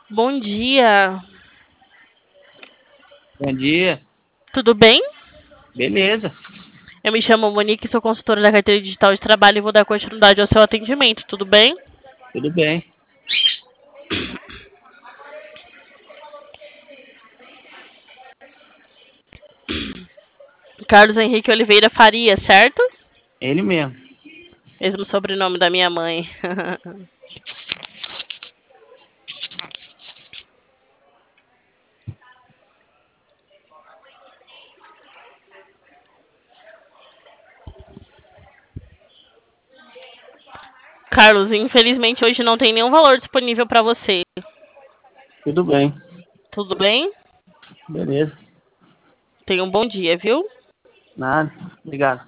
Bom dia, Bom dia. tudo bem? Beleza. Eu me chamo Monique, sou consultora da carteira digital de trabalho e vou dar continuidade ao seu atendimento, tudo bem? Tudo bem. Carlos Henrique Oliveira Faria, certo? Ele mesmo. Mesmo sobrenome da minha mãe. Carlos, infelizmente hoje não tem nenhum valor disponível para você. Tudo bem. Tudo bem? Beleza. Tenha um bom dia, viu? Nada. Obrigado.